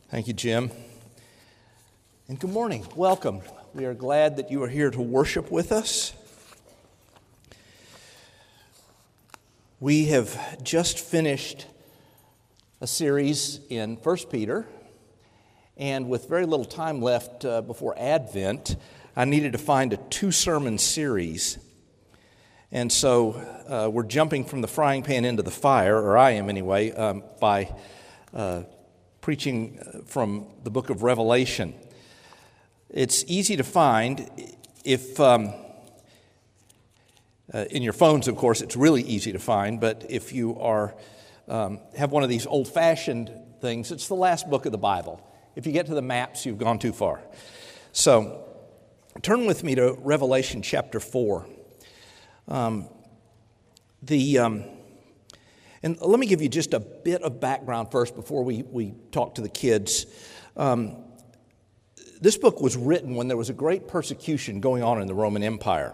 Thank you, Jim. And good morning. Welcome. We are glad that you are here to worship with us. We have just finished a series in 1 Peter, and with very little time left before Advent, I needed to find a two-sermon series. And so we're jumping from the frying pan into the fire, or I am anyway, by preaching from the book of Revelation. It's easy to find if, in your phones, of course, it's really easy to find, but if you are have one of these old-fashioned things, it's the last book of the Bible. If you get to the maps, you've gone too far. So turn with me to Revelation chapter 4. And let me give you just a bit of background first before we talk to the kids. This book was written when there was a great persecution going on in the Roman Empire.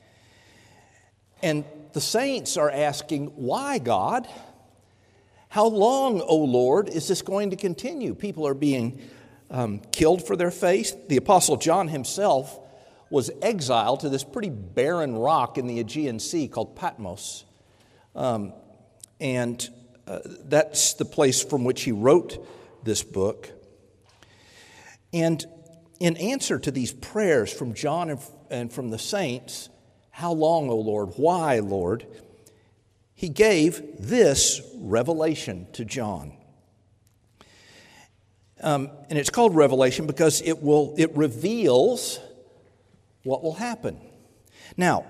And the saints are asking, why, God? How long, O Lord, is this going to continue? People are being killed for their faith. The Apostle John himself was exiled to this pretty barren rock in the Aegean Sea called Patmos. And that's the place from which he wrote this book. And in answer to these prayers from John and from the saints, how long, O Lord? Why, Lord? He gave this revelation to John. And it's called Revelation because it reveals what will happen. Now,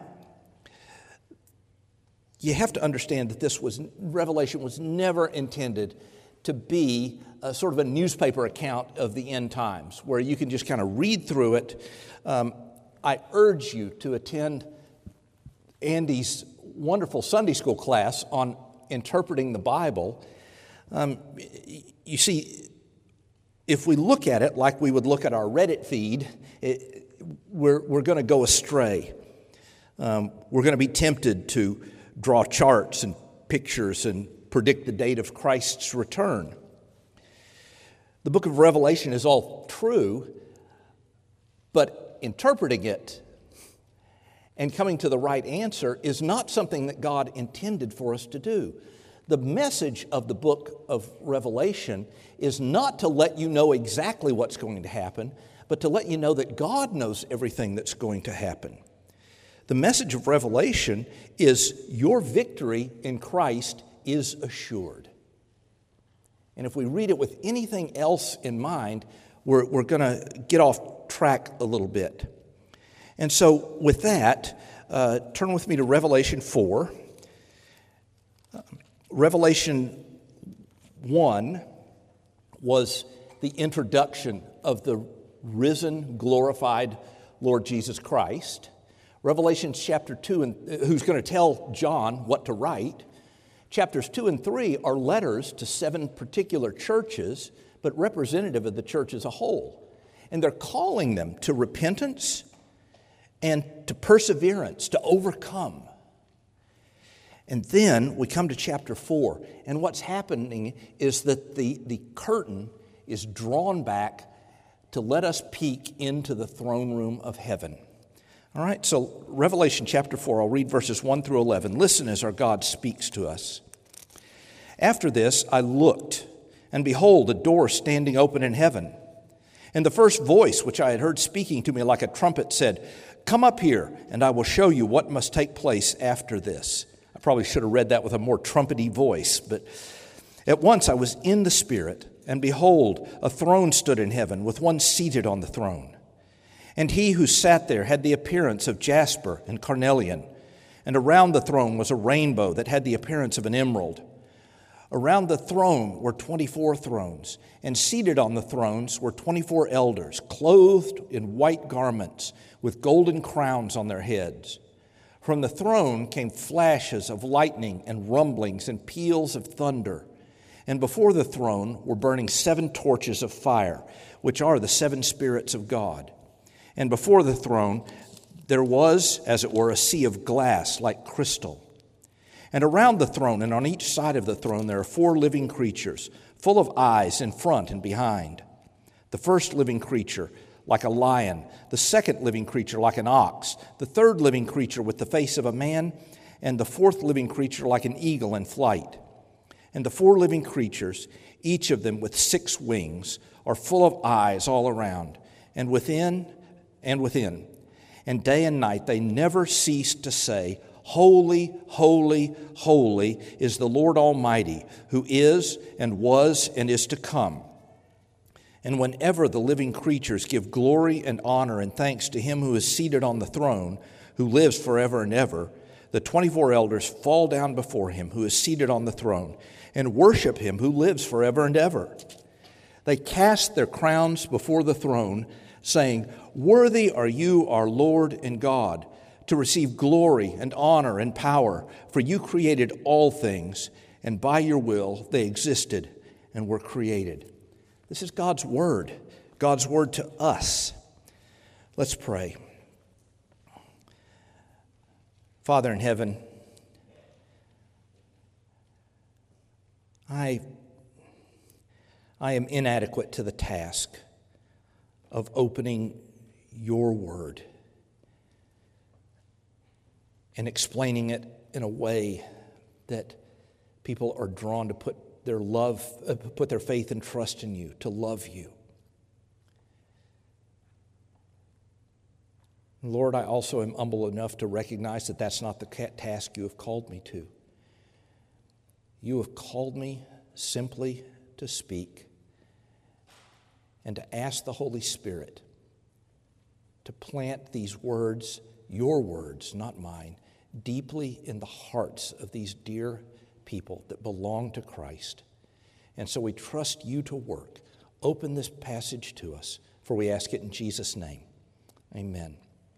you have to understand that Revelation was never intended to be a sort of a newspaper account of the end times, where you can just kind of read through it. I urge you to attend Andy's wonderful Sunday school class on interpreting the Bible. You see, if we look at it like we would look at our Reddit feed, we're going to go astray. We're going to be tempted to draw charts and pictures and predict the date of Christ's return. The book of Revelation is all true, but interpreting it and coming to the right answer is not something that God intended for us to do. The message of the book of Revelation is not to let you know exactly what's going to happen, but to let you know that God knows everything that's going to happen. The message of Revelation is your victory in Christ is assured. And if we read it with anything else in mind, we're going to get off track a little bit. And so with that, turn with me to Revelation 4. Revelation 1 was the introduction of the risen, glorified Lord Jesus Christ. Revelation chapter 2, who's going to tell John what to write. Chapters 2 and 3 are letters to 7 particular churches, but representative of the church as a whole. And they're calling them to repentance and to perseverance, to overcome. And then we come to chapter 4, and what's happening is that the curtain is drawn back to let us peek into the throne room of heaven. All right, so Revelation chapter 4, I'll read verses 1 through 11. Listen as our God speaks to us. After this, I looked, and behold, a door standing open in heaven. And the first voice which I had heard speaking to me like a trumpet said, "Come up here, and I will show you what must take place after this." I probably should have read that with a more trumpety voice, but at once I was in the Spirit, and behold, a throne stood in heaven, with one seated on the throne. And he who sat there had the appearance of jasper and carnelian, and around the throne was a rainbow that had the appearance of an emerald. Around the throne were 24 thrones, and seated on the thrones were 24 elders, clothed in white garments, with golden crowns on their heads. From the throne came flashes of lightning and rumblings and peals of thunder. And before the throne were burning 7 torches of fire, which are the 7 spirits of God. And before the throne there was, as it were, a sea of glass like crystal. And around the throne and on each side of the throne there are 4 living creatures, full of eyes in front and behind. The first living creature like a lion, the second living creature like an ox, the third living creature with the face of a man, and the fourth living creature like an eagle in flight. And the four living creatures, each of them with 6 wings, are full of eyes all around, and within. And day and night they never cease to say, Holy, holy, holy is the Lord Almighty, who is and was and is to come. And whenever the living creatures give glory and honor and thanks to him who is seated on the throne, who lives forever and ever, the 24 elders fall down before him who is seated on the throne and worship him who lives forever and ever. They cast their crowns before the throne, saying, Worthy are you, our Lord and God, to receive glory and honor and power, for you created all things, and by your will they existed and were created. This is God's word to us. Let's pray. Father in heaven, I am inadequate to the task of opening your word and explaining it in a way that people are drawn to put their faith and trust in you, to love you. Lord, I also am humble enough to recognize that that's not the task you have called me to. You have called me simply to speak and to ask the Holy Spirit to plant these words, your words, not mine, deeply in the hearts of these dear people that belong to Christ. And so we trust you to work. Open this passage to us, for we ask it in Jesus' name. Amen.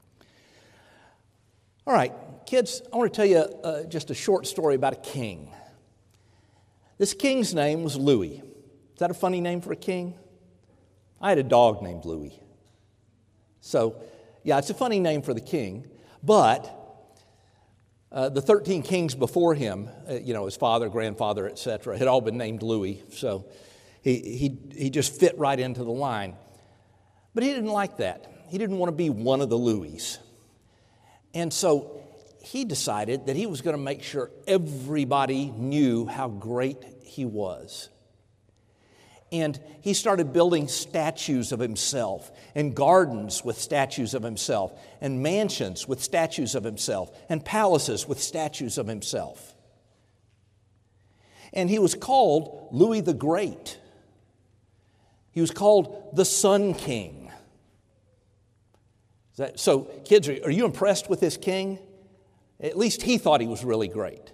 All right, kids, I want to tell you just a short story about a king. This king's name was Louis. Is that a funny name for a king? I had a dog named Louis. So, yeah, it's a funny name for the king, but the 13 kings before him, his father, grandfather, etc., had all been named Louis, so he just fit right into the line. But he didn't like that. He didn't want to be one of the Louis. And so he decided that he was going to make sure everybody knew how great he was. And he started building statues of himself, and gardens with statues of himself, and mansions with statues of himself, and palaces with statues of himself. And he was called Louis the Great. He was called the Sun King. So, kids, are you impressed with this king? At least he thought he was really great.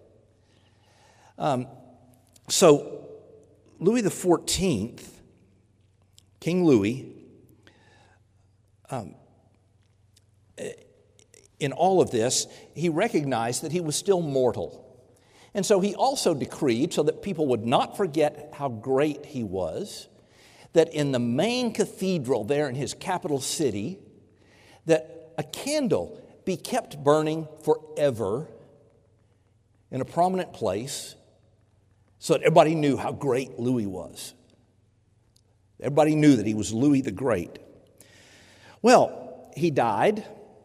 So, Louis XIV, King Louis, in all of this, he recognized that he was still mortal. And so he also decreed, so that people would not forget how great he was, that in the main cathedral there in his capital city, that a candle be kept burning forever in a prominent place so that everybody knew how great Louis was. Everybody knew that he was Louis the Great. Well, he died,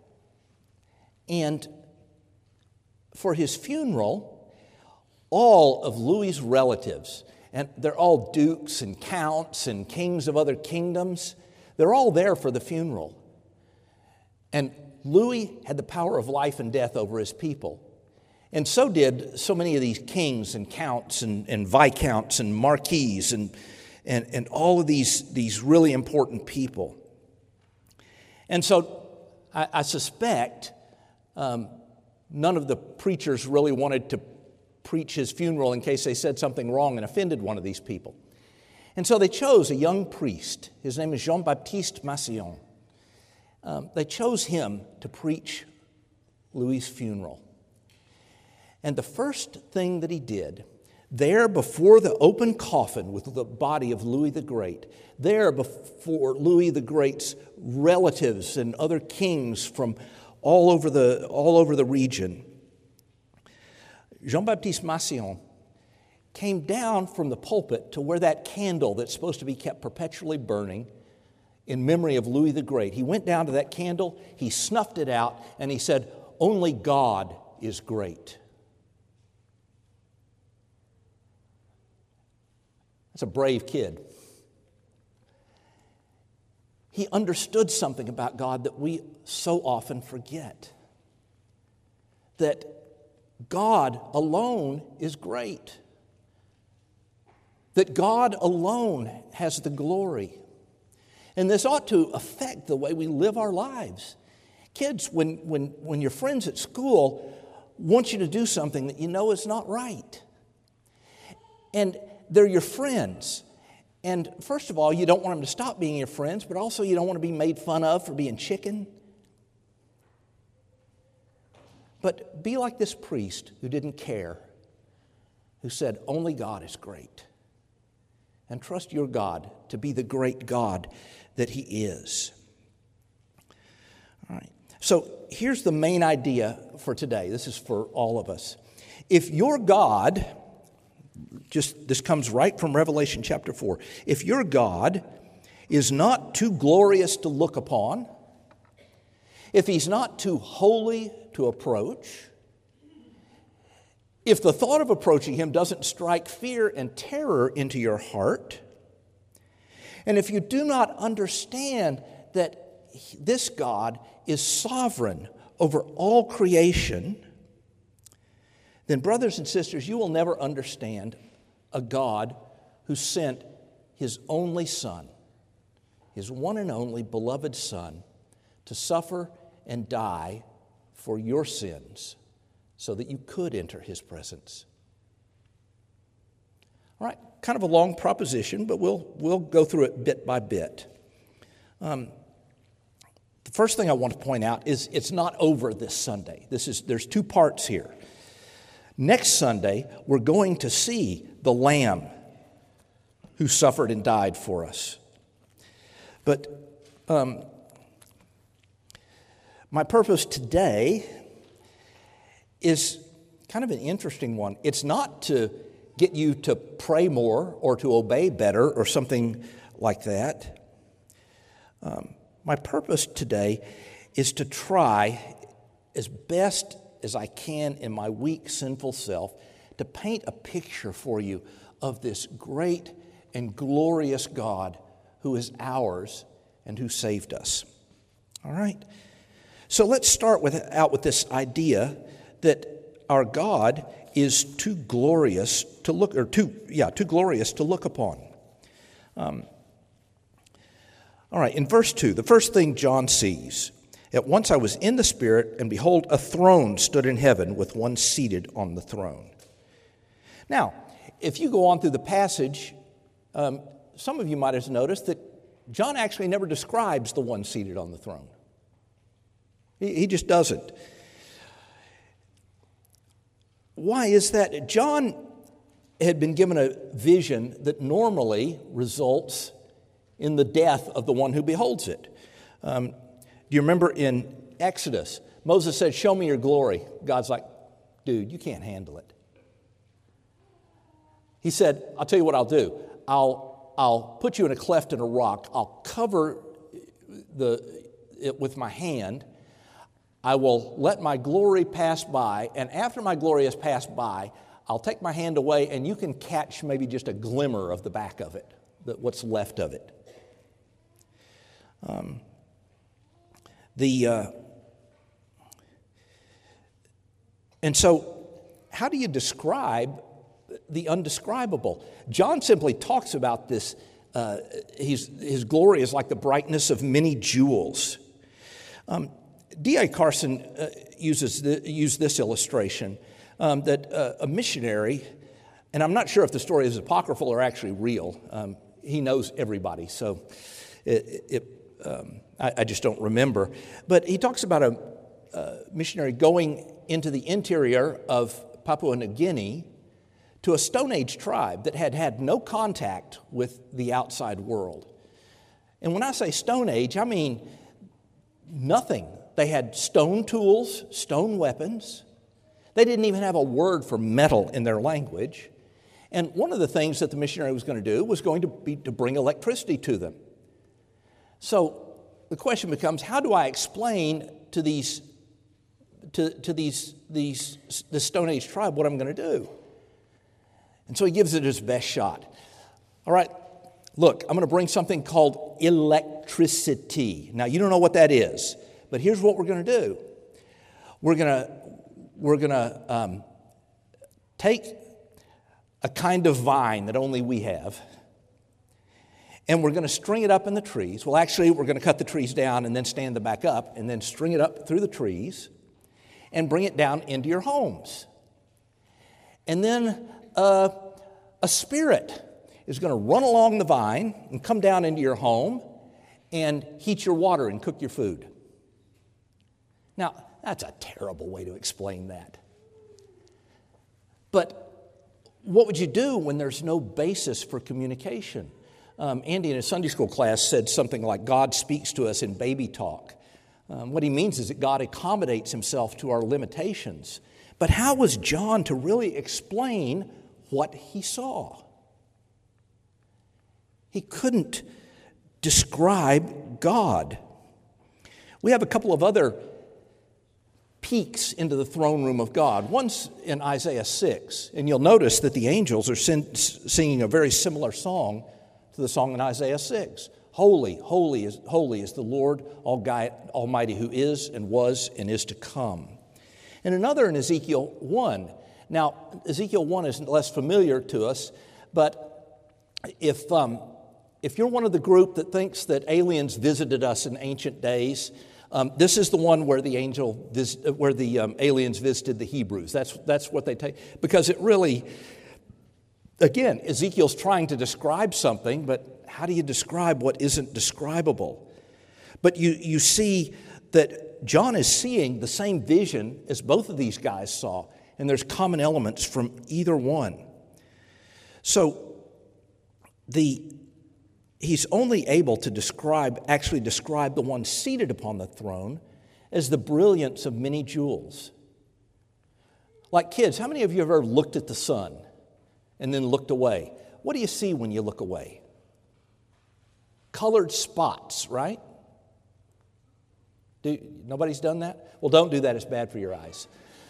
and for his funeral, all of Louis's relatives, and they're all dukes and counts and kings of other kingdoms, they're all there for the funeral. And Louis had the power of life and death over his people. And so did so many of these kings and counts and viscounts and marquises and all of these really important people. And so I suspect none of the preachers really wanted to preach his funeral in case they said something wrong and offended one of these people. And so they chose a young priest. His name is Jean-Baptiste Massillon. They chose him to preach Louis' funeral. And the first thing that he did, there before the open coffin with the body of Louis the Great, there before Louis the Great's relatives and other kings from all over the region, Jean-Baptiste Massillon came down from the pulpit to where that candle that's supposed to be kept perpetually burning in memory of Louis the Great. He went down to that candle, he snuffed it out, and he said, "Only God is great." That's a brave kid. He understood something about God that we so often forget. That God alone is great. That God alone has the glory. And this ought to affect the way we live our lives. Kids, when your friends at school want you to do something that you know is not right, and they're your friends, and first of all, you don't want them to stop being your friends, but also you don't want to be made fun of for being chicken. But be like this priest who didn't care, who said, "Only God is great." And trust your God to be the great God that He is. All right. So here's the main idea for today. This is for all of us. If your God, this comes right from Revelation chapter 4. If your God is not too glorious to look upon, if He's not too holy to approach, if the thought of approaching Him doesn't strike fear and terror into your heart, and if you do not understand that this God is sovereign over all creation, then, brothers and sisters, you will never understand a God who sent His only Son, His one and only beloved Son, to suffer and die for your sins so that you could enter His presence. All right, kind of a long proposition, but we'll go through it bit by bit. The first thing I want to point out is it's not over this Sunday. There's two parts here. Next Sunday, we're going to see the Lamb who suffered and died for us. But my purpose today is kind of an interesting one. It's not to get you to pray more or to obey better or something like that. My purpose today is to try as best as I can in my weak, sinful self to paint a picture for you of this great and glorious God who is ours and who saved us. All right? So let's start out with this idea that our God is too glorious to look, too glorious to look upon. All right, in verse 2, the first thing John sees, "At once I was in the Spirit, and behold, a throne stood in heaven with one seated on the throne." Now, if you go on through the passage, some of you might have noticed that John actually never describes the one seated on the throne. He just doesn't. Why is that? John had been given a vision that normally results in the death of the one who beholds it. Do you remember in Exodus, Moses said, "Show me your glory." God's like, "Dude, you can't handle it." He said, "I'll tell you what I'll do. I'll put you in a cleft in a rock. I'll cover it with my hand. I will let my glory pass by, and after my glory has passed by, I'll take my hand away, and you can catch maybe just a glimmer of the back of it, what's left of it." And so, how do you describe the undescribable? John simply talks about this. His glory is like the brightness of many jewels. D.A. Carson used this illustration that a missionary, and I'm not sure if the story is apocryphal or actually real. He knows everybody, so I just don't remember. But he talks about a missionary going into the interior of Papua New Guinea to a Stone Age tribe that had had no contact with the outside world. And when I say Stone Age, I mean nothing. They had stone tools, stone weapons. They didn't even have a word for metal in their language. And one of the things that the missionary was going to do was going to be to bring electricity to them. So the question becomes, how do I explain to this Stone Age tribe what I'm going to do? And so he gives it his best shot. All right, look, I'm going to bring something called electricity. Now, you don't know what that is, but here's what we're going to do. We're going to take a kind of vine that only we have, and we're going to string it up in the trees. Well, actually, we're going to cut the trees down and then stand them back up and then string it up through the trees and bring it down into your homes. And then a spirit is going to run along the vine and come down into your home and heat your water and cook your food. Now, that's a terrible way to explain that. But what would you do when there's no basis for communication? Andy in his Sunday school class said something like, God speaks to us in baby talk. What he means is that God accommodates himself to our limitations. But how was John to really explain what he saw? He couldn't describe God. We have a couple of other peeks into the throne room of God. One's in Isaiah 6, and you'll notice that the angels are singing a very similar song to the song in Isaiah 6. Holy, holy is the Lord Almighty, who is and was and is to come. And another in Ezekiel 1. Now, Ezekiel 1 is less familiar to us, but if you're one of the group that thinks that aliens visited us in ancient days, this is the one where the aliens visited the Hebrews. That's what they take, because it really, again, Ezekiel's trying to describe something, but how do you describe what isn't describable? But you see that John is seeing the same vision as both of these guys saw, and there's common elements from either one. So he's only able to actually describe the one seated upon the throne as the brilliance of many jewels. Like kids, how many of you have ever looked at the sun and then looked away? What do you see when you look away? Colored spots, right? Nobody's done that? Well, don't do that. It's bad for your eyes.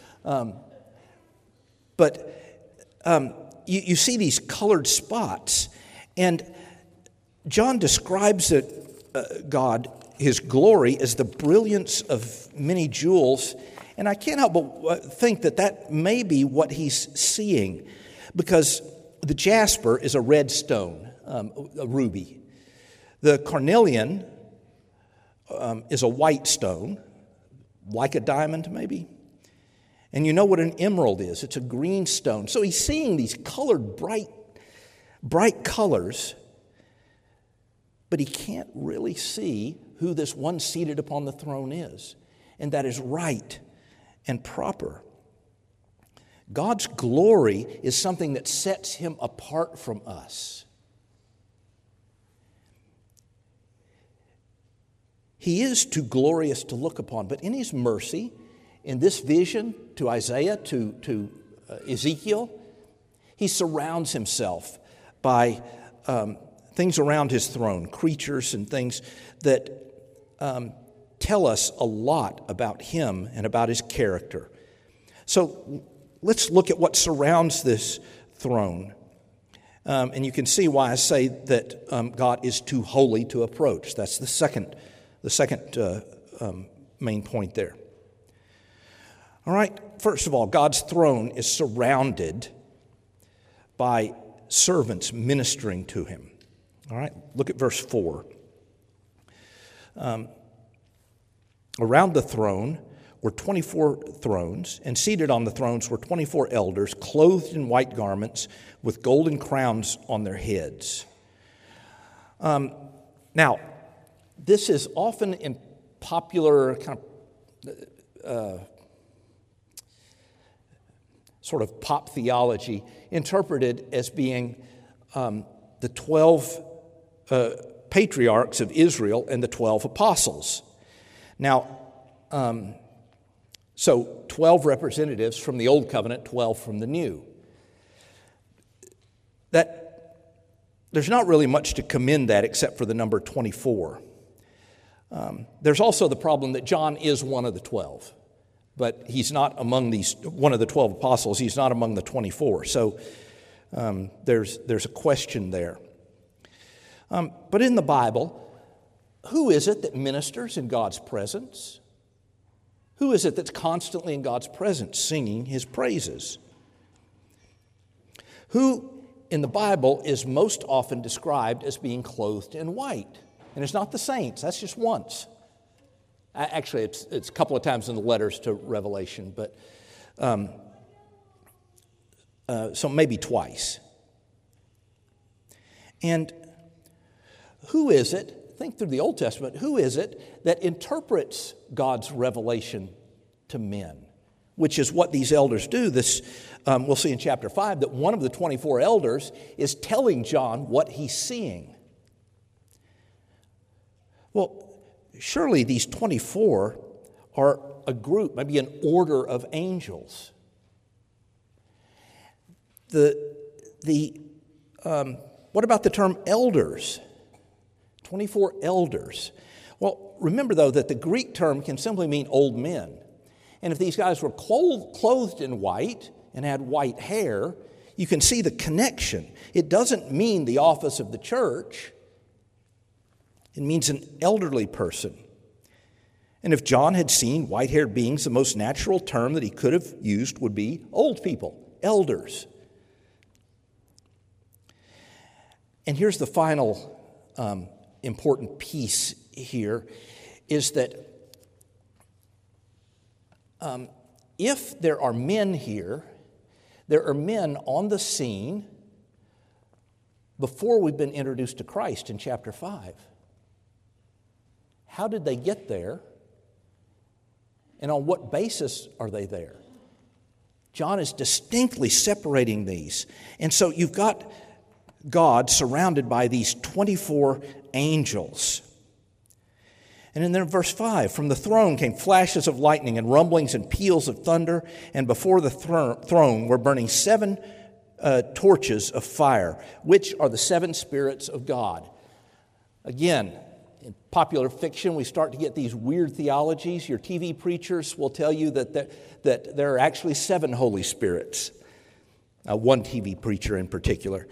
You see these colored spots, and John describes God, his glory, as the brilliance of many jewels, and I can't help but think that may be what he's seeing, because the jasper is a red stone, a ruby. The carnelian is a white stone, like a diamond maybe. And you know what an emerald is. It's a green stone. So he's seeing these colored, bright colors, but he can't really see who this one seated upon the throne is. And that is right and proper. God's glory is something that sets him apart from us. He is too glorious to look upon, but in his mercy, in this vision to Isaiah, to Ezekiel, he surrounds himself by things around his throne, creatures and things that tell us a lot about him and about his character. So let's look at what surrounds this throne. And you can see why I say that God is too holy to approach. That's the second main point there. All right, first of all, God's throne is surrounded by servants ministering to him. All right, look at verse 4. Around the throne were 24 thrones, and seated on the thrones were 24 elders, clothed in white garments with golden crowns on their heads. Now, this is often in popular kind of sort of pop theology interpreted as being the 12 patriarchs of Israel and the 12 apostles. Now, so 12 representatives from the Old Covenant, 12 from the New. There's not really much to commend that except for the number 24. There's also the problem that John is one of the 12, but he's not among one of the 12 apostles. He's not among the 24. So there's a question there. But in the Bible, who is it that ministers in God's presence? Who is it that's constantly in God's presence singing His praises? Who in the Bible is most often described as being clothed in white? And it's not the saints, that's just once. Actually, it's a couple of times in the letters to Revelation, but so maybe twice. And who is it, think through the Old Testament, who is it that interprets God's revelation to men? Which is what these elders do. This we'll see in chapter 5 that one of the 24 elders is telling John what he's seeing. Well, surely these 24 are a group, maybe an order of angels. What about the term elders? 24 elders. Well, remember though that the Greek term can simply mean old men. And if these guys were clothed in white and had white hair, you can see the connection. It doesn't mean the office of the church. It means an elderly person. And if John had seen white-haired beings, the most natural term that he could have used would be old people, elders. And here's the final important piece here, is that if there are men here, there are men on the scene before we've been introduced to Christ in chapter 5. How did they get there? And on what basis are they there? John is distinctly separating these. And so you've got God surrounded by these 24 angels. And then in verse 5, from the throne came flashes of lightning and rumblings and peals of thunder, and before the throne were burning 7 torches of fire, which are the 7 spirits of God. Again, in popular fiction, we start to get these weird theologies. Your TV preachers will tell you that there are actually 7 Holy Spirits. One TV preacher in particular.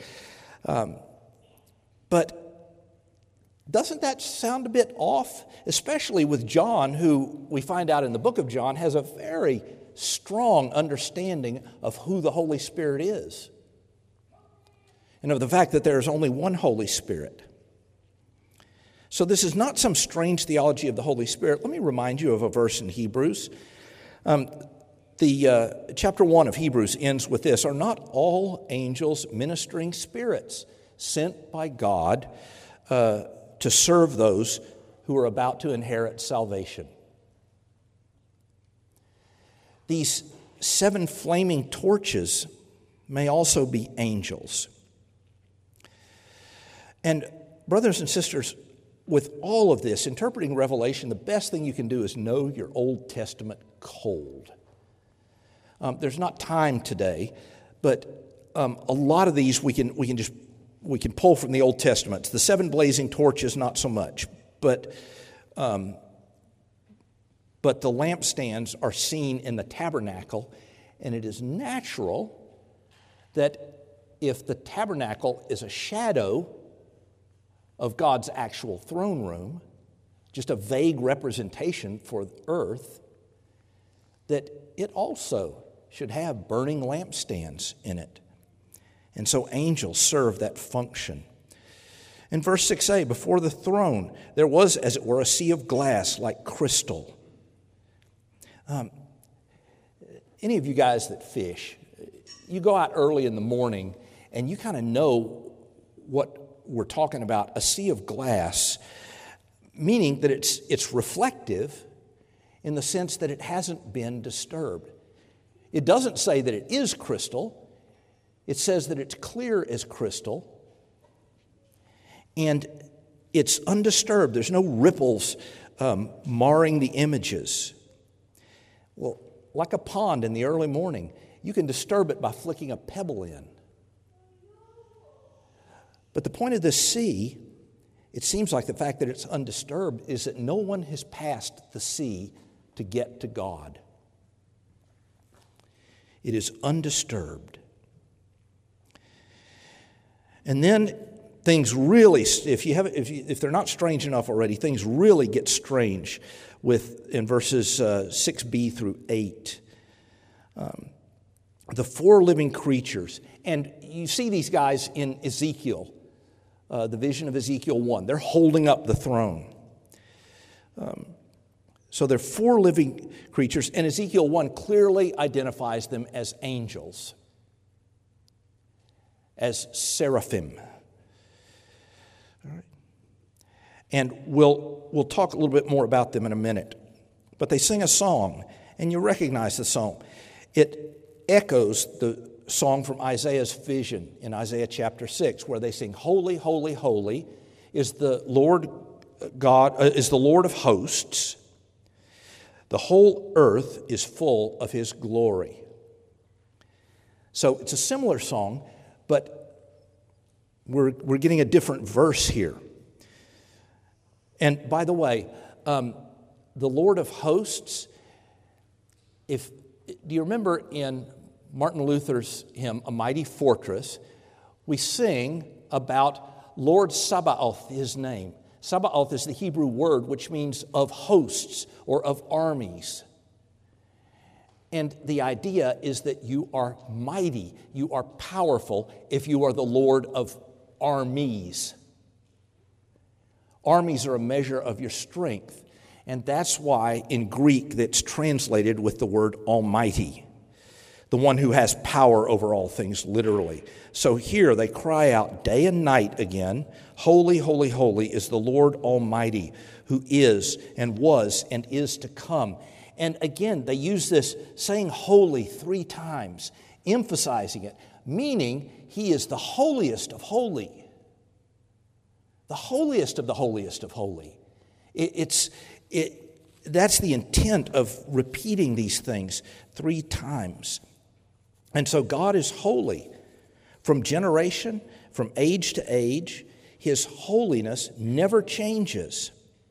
But doesn't that sound a bit off? Especially with John, who we find out in the book of John has a very strong understanding of who the Holy Spirit is. And of the fact that there is only one Holy Spirit. So this is not some strange theology of the Holy Spirit. Let me remind you of a verse in Hebrews. Chapter 1 of Hebrews ends with this: are not all angels ministering spirits sent by God to serve those who are about to inherit salvation? These 7 flaming torches may also be angels. And brothers and sisters, with all of this, interpreting Revelation, the best thing you can do is know your Old Testament cold. There's not time today, but a lot of these we can pull from the Old Testament. The 7 blazing torches, not so much, but the lampstands are seen in the tabernacle, and it is natural that if the tabernacle is a shadow of God's actual throne room, just a vague representation for the earth, that it also should have burning lampstands in it. And so angels serve that function. In verse 6a, before the throne, there was, as it were, a sea of glass like crystal. Any of you guys that fish, you go out early in the morning and you kind of know what we're talking about, a sea of glass, meaning that it's reflective in the sense that it hasn't been disturbed. It doesn't say that it is crystal. It says that it's clear as crystal, and it's undisturbed. There's no ripples marring the images. Well, like a pond in the early morning, you can disturb it by flicking a pebble in. But the point of this sea it seems like the fact that it's undisturbed is that no one has passed the sea to get to God. It is undisturbed. And then things really, if they're not strange enough already, things really get strange in verses 6b through 8. The four living creatures, and you see these guys in Ezekiel, the vision of Ezekiel 1. They're holding up the throne. So they're four living creatures, and Ezekiel 1 clearly identifies them as angels, as seraphim. All right. And we'll talk a little bit more about them in a minute. But they sing a song, and you recognize the song. It echoes the song from Isaiah's vision in Isaiah chapter 6, where they sing, "Holy, holy, holy is the Lord God, is the Lord of hosts. The whole earth is full of his glory." So it's a similar song, but we're getting a different verse here. And by the way, the Lord of hosts, do you remember in Martin Luther's hymn, "A Mighty Fortress," we sing about Lord Sabaoth, his name. Sabaoth is the Hebrew word which means of hosts or of armies. And the idea is that you are mighty, you are powerful if you are the Lord of armies. Armies are a measure of your strength. And that's why in Greek that's translated with the word almighty, the one who has power over all things, literally. So here they cry out day and night again, "Holy, holy, holy is the Lord Almighty, who is and was and is to come." And again, they use this saying holy 3 times, emphasizing it, meaning he is the holiest of holy. The holiest of the holiest of holy. That's the intent of repeating these things 3 times. And so God is holy. From generation, from age to age, his holiness never changes.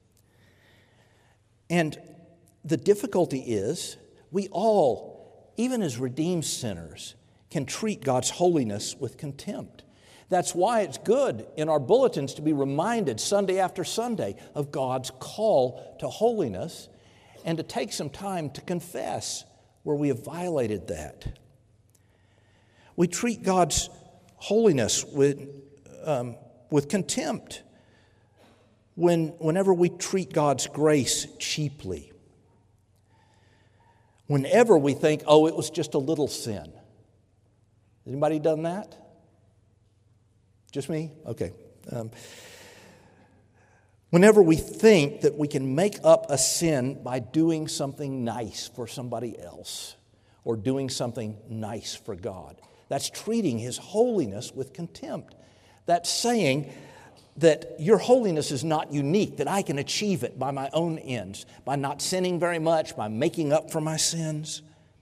And the difficulty is, we all, even as redeemed sinners, can treat God's holiness with contempt. That's why it's good in our bulletins to be reminded Sunday after Sunday of God's call to holiness and to take some time to confess where we have violated that. We treat God's holiness with contempt whenever we treat God's grace cheaply. Whenever we think, oh, it was just a little sin. Anybody done that? Just me? Okay. Whenever we think that we can make up a sin by doing something nice for somebody else or doing something nice for God, that's treating his holiness with contempt. That's saying that your holiness is not unique, that I can achieve it by my own ends, by not sinning very much, by making up for my sins.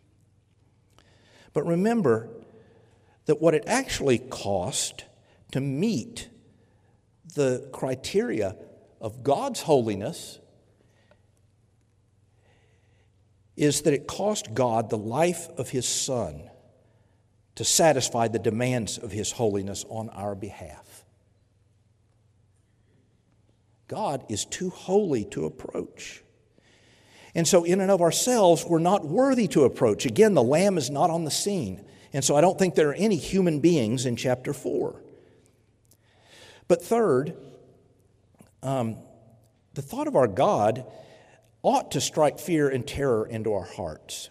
But remember that what it actually cost to meet the criteria of God's holiness is that it cost God the life of his Son to satisfy the demands of his holiness on our behalf. God is too holy to approach. And so in and of ourselves, we're not worthy to approach. Again, the Lamb is not on the scene. And so I don't think there are any human beings in chapter 4. But third, the thought of our God ought to strike fear and terror into our hearts.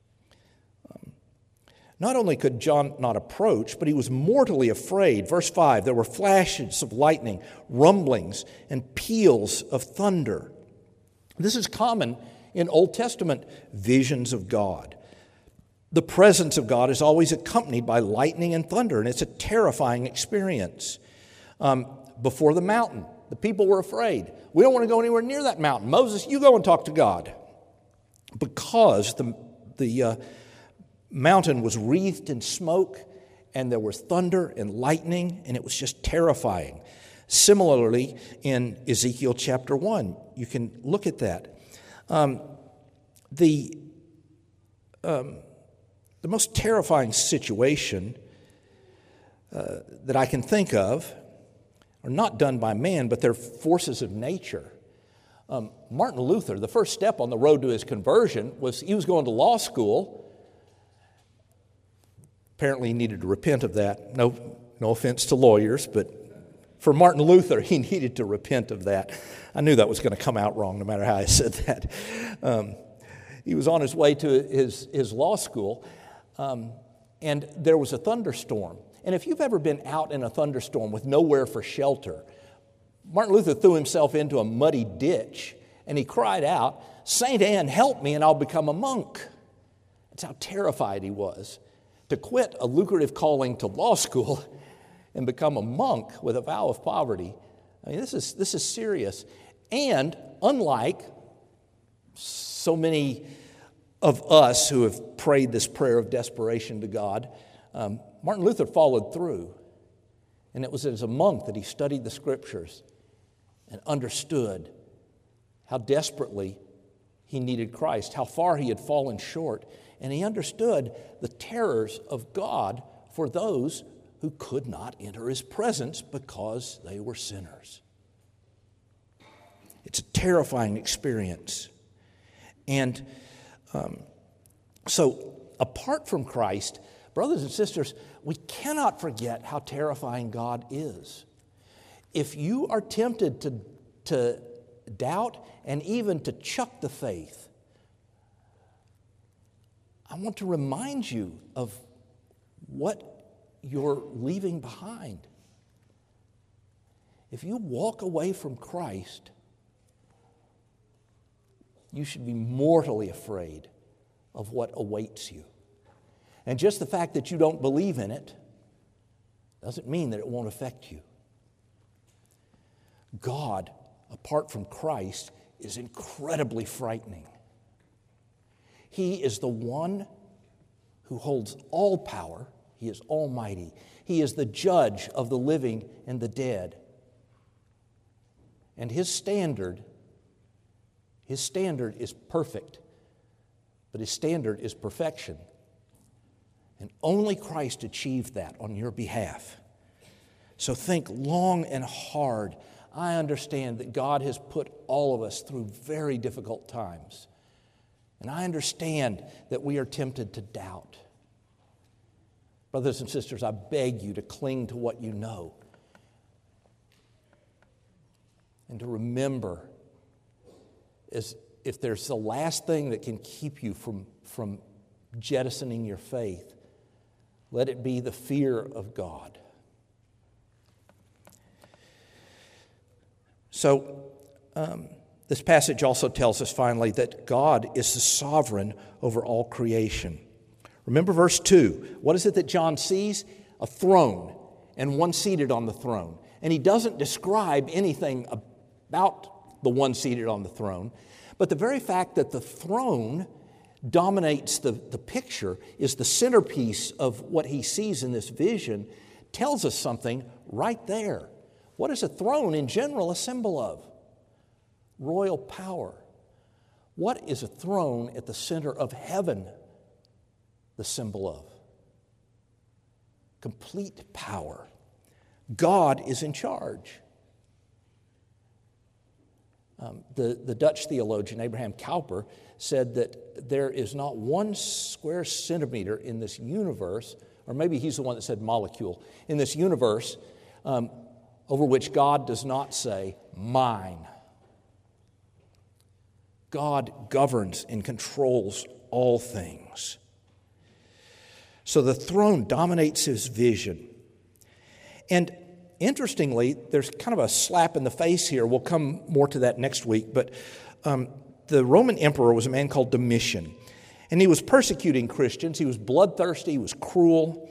Not only could John not approach, but he was mortally afraid. Verse 5, there were flashes of lightning, rumblings, and peals of thunder. This is common in Old Testament visions of God. The presence of God is always accompanied by lightning and thunder, and it's a terrifying experience. Before the mountain, the people were afraid. We don't want to go anywhere near that mountain. Moses, you go and talk to God. Because the mountain was wreathed in smoke, and there was thunder and lightning, and it was just terrifying. Similarly, in Ezekiel chapter 1, you can look at that. The most terrifying situation that I can think of are not done by man, but they're forces of nature. Martin Luther, the first step on the road to his conversion was he was going to law school. Apparently he needed to repent of that. No offense to lawyers, but for Martin Luther, he needed to repent of that. I knew that was going to come out wrong no matter how I said that. He was on his way to his law school, and there was a thunderstorm. And if you've ever been out in a thunderstorm with nowhere for shelter, Martin Luther threw himself into a muddy ditch, and he cried out, "Saint Anne, help me, and I'll become a monk." That's how terrified he was to quit a lucrative calling to law school and become a monk with a vow of poverty. I mean, this is serious. And unlike so many of us who have prayed this prayer of desperation to God, Martin Luther followed through. And it was as a monk that he studied the Scriptures and understood how desperately he needed Christ, how far he had fallen short. And he understood the terrors of God for those who could not enter his presence because they were sinners. It's a terrifying experience. And so apart from Christ, brothers and sisters, we cannot forget how terrifying God is. If you are tempted to doubt and even to chuck the faith, I want to remind you of what you're leaving behind. If you walk away from Christ, you should be mortally afraid of what awaits you. And just the fact that you don't believe in it doesn't mean that it won't affect you. God, apart from Christ, is incredibly frightening. He is the one who holds all power. He is almighty. He is the judge of the living and the dead. And his standard is perfect, but his standard is perfection. And only Christ achieved that on your behalf. So think long and hard. I understand that God has put all of us through very difficult times. And I understand that we are tempted to doubt. Brothers and sisters, I beg you to cling to what you know. And to remember, as if there's the last thing that can keep you from jettisoning your faith, let it be the fear of God. So, this passage also tells us finally that God is the sovereign over all creation. Remember verse 2. What is it that John sees? A throne and one seated on the throne. And he doesn't describe anything about the one seated on the throne, but the very fact that the throne dominates the picture, is the centerpiece of what he sees in this vision, tells us something right there. What is a throne in general a symbol of? Royal power. What is a throne at the center of heaven the symbol of? Complete power. God is in charge. The Dutch theologian Abraham Kuyper said that there is not one square centimeter in this universe, or maybe he's the one that said molecule, in this universe over which God does not say, mine. God governs and controls all things. So the throne dominates his vision. And interestingly, there's kind of a slap in the face here. We'll come more to that next week. But the Roman emperor was a man called Domitian. And he was persecuting Christians. He was bloodthirsty. He was cruel.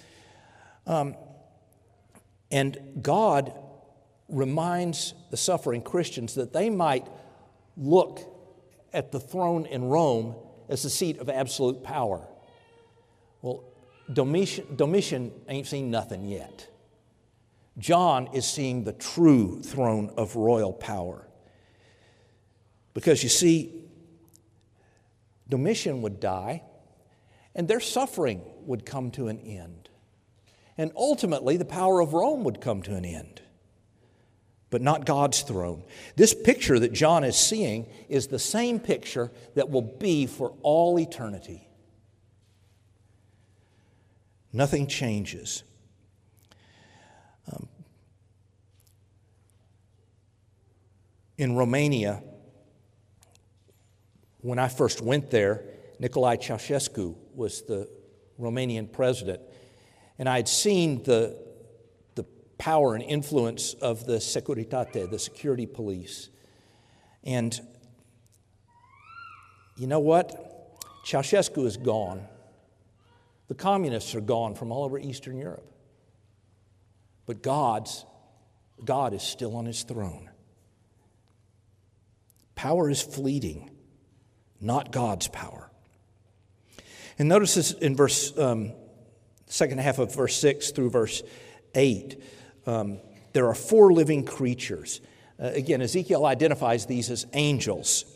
And God reminds the suffering Christians that they might look at the throne in Rome as the seat of absolute power. Well, Domitian ain't seen nothing yet. John is seeing the true throne of royal power. Because you see, Domitian would die, and their suffering would come to an end. And ultimately, the power of Rome would come to an end. But not God's throne. This picture that John is seeing is the same picture that will be for all eternity. Nothing changes. In Romania, when I first went there, Nicolae Ceausescu was the Romanian president, and I had seen the power and influence of the Securitate, the security police. And you know what? Ceausescu is gone. The communists are gone from all over Eastern Europe. But God is still on his throne. Power is fleeting, not God's power. And notice this in second half of verse 6 through verse 8. There are 4 living creatures. Again, Ezekiel identifies these as angels.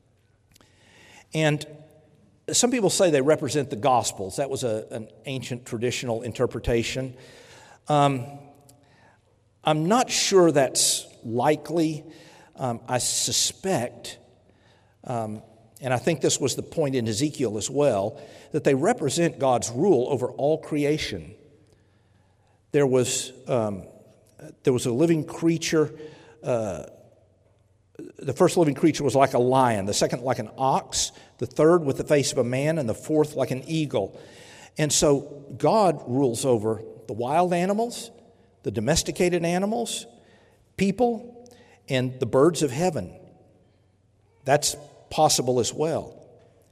And some people say they represent the Gospels. That was an ancient traditional interpretation. I'm not sure that's likely. I suspect, and I think this was the point in Ezekiel as well, that they represent God's rule over all creation. There was a living creature. The first living creature was like a lion, the second like an ox, the third with the face of a man, and the fourth like an eagle. And so God rules over the wild animals, the domesticated animals, people, and the birds of heaven. That's possible as well.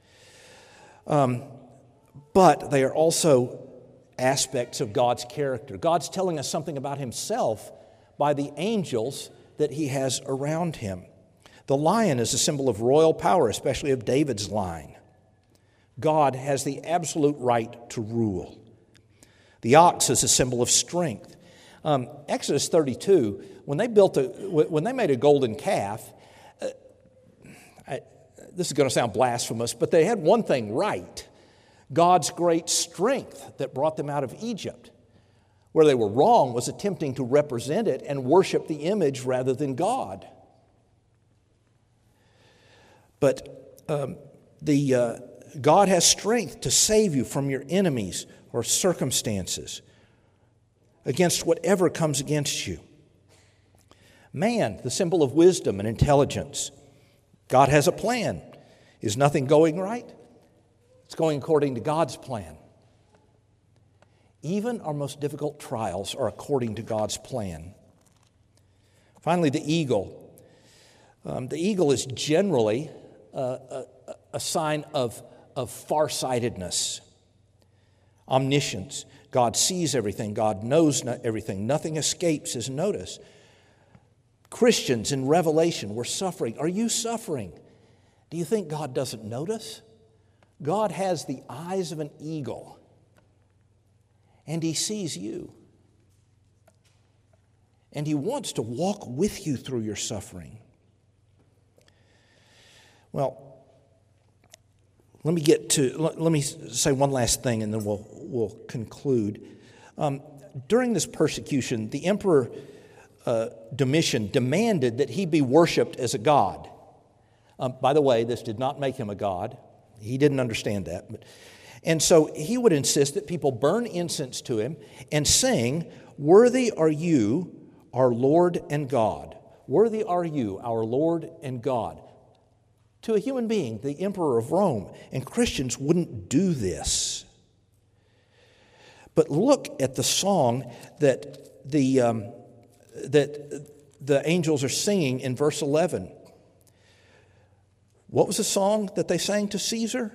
But they are also aspects of God's character. God's telling us something about himself by the angels that he has around him. The lion is a symbol of royal power, especially of David's line. God has the absolute right to rule. The ox is a symbol of strength. Exodus 32, when they made a golden calf, this is going to sound blasphemous, but they had one thing right: God's great strength that brought them out of Egypt. Where they were wrong was attempting to represent it and worship the image rather than God. But God has strength to save you from your enemies or circumstances, against whatever comes against you. Man, the symbol of wisdom and intelligence. God has a plan. Is nothing going right? It's going according to God's plan. Even our most difficult trials are according to God's plan. Finally, the eagle. The eagle is generally a sign of farsightedness, omniscience. God sees everything. God knows everything. Nothing escapes his notice. Christians in Revelation were suffering. Are you suffering? Do you think God doesn't notice? God has the eyes of an eagle, and he sees you. And he wants to walk with you through your suffering. Well, let me say one last thing, and then we'll conclude. During this persecution, the Emperor Domitian demanded that he be worshipped as a god. By the way, this did not make him a god. He didn't understand that. And so he would insist that people burn incense to him and sing, "Worthy are you, our Lord and God. Worthy are you, our Lord and God." To a human being, the emperor of Rome. And Christians wouldn't do this. But look at the song that the angels are singing in verse 11. What was the song that they sang to Caesar?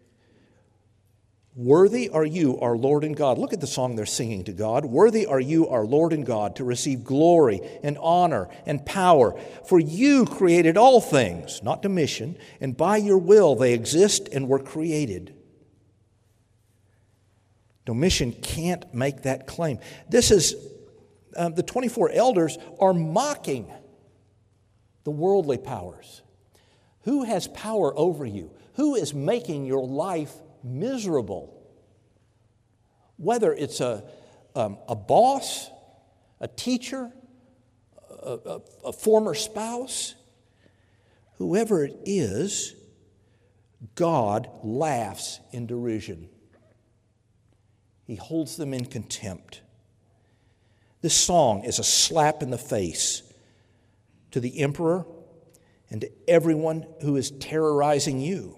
Worthy are you, our Lord and God. Look at the song they're singing to God. Worthy are you, our Lord and God, to receive glory and honor and power. For you created all things, not Domitian, and by your will they exist and were created. Domitian can't make that claim. This is the 24 elders are mocking the worldly powers. Who has power over you? Who is making your life miserable? Whether it's a boss, a teacher, a former spouse, whoever it is, God laughs in derision. He holds them in contempt. This song is a slap in the face to the emperor and to everyone who is terrorizing you.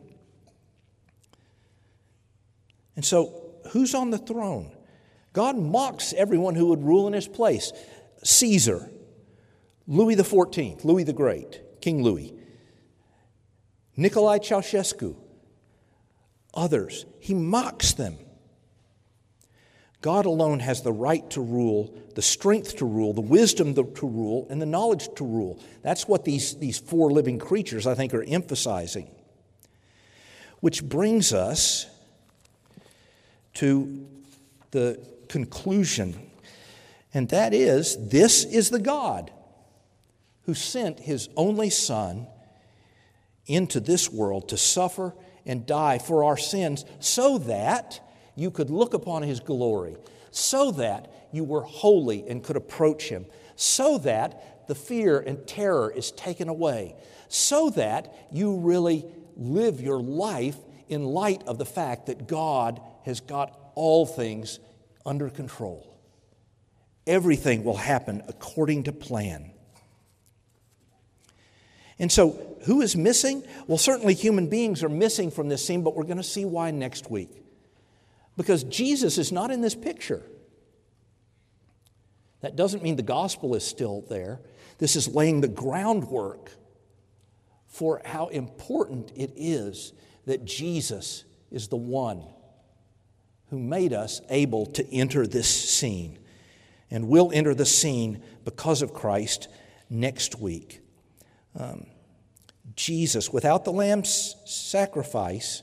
And so, who's on the throne? God mocks everyone who would rule in his place. Caesar, Louis XIV, Louis the Great, King Louis, Nicolae Ceausescu, others. He mocks them. God alone has the right to rule, the strength to rule, the wisdom to rule, and the knowledge to rule. That's what these four living creatures, I think, are emphasizing. Which brings us to the conclusion, and that is, this is the God who sent his only Son into this world to suffer and die for our sins so that you could look upon his glory, so that you were holy and could approach him, so that the fear and terror is taken away, so that you really live your life in light of the fact that God has got all things under control. Everything will happen according to plan. And so, who is missing? Well, certainly human beings are missing from this scene, but we're going to see why next week. Because Jesus is not in this picture. That doesn't mean the gospel is still there. This is laying the groundwork for how important it is that Jesus is the one who made us able to enter this scene. And we'll enter the scene because of Christ next week. Jesus, without the lamb's sacrifice,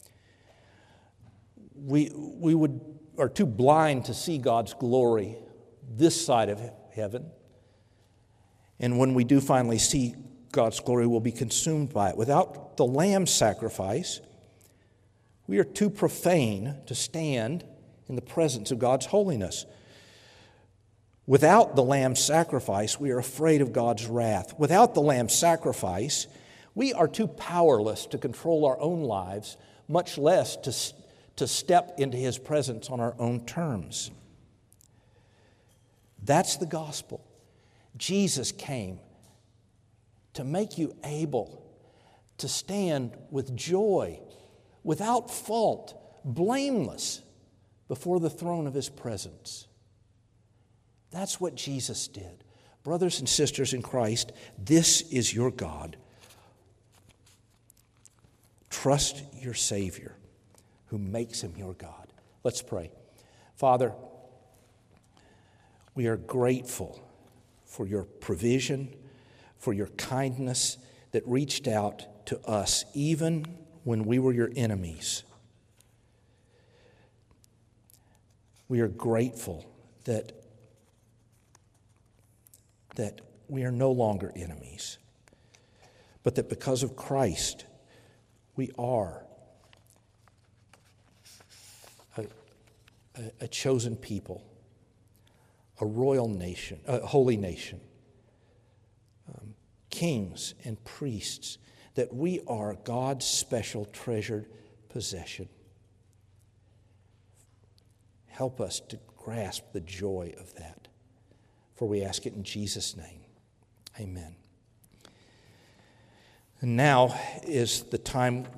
we are too blind to see God's glory this side of heaven. And when we do finally see God's glory, we'll be consumed by it. Without the lamb's sacrifice, we are too profane to stand in the presence of God's holiness. Without the lamb's sacrifice, we are afraid of God's wrath. Without the lamb's sacrifice, we are too powerless to control our own lives, much less to step into his presence on our own terms. That's the gospel. Jesus came to make you able to stand with joy, without fault, blameless, before the throne of his presence. That's what Jesus did. Brothers and sisters in Christ, this is your God. Trust your Savior who makes him your God. Let's pray. Father, we are grateful for your provision, for your kindness that reached out to us even when we were your enemies. We are grateful that we are no longer enemies, but that because of Christ, we are a chosen people, a royal nation, a holy nation, kings and priests, that we are God's special treasured possession. Help us to grasp the joy of that. For we ask it in Jesus' name. Amen. And now is the time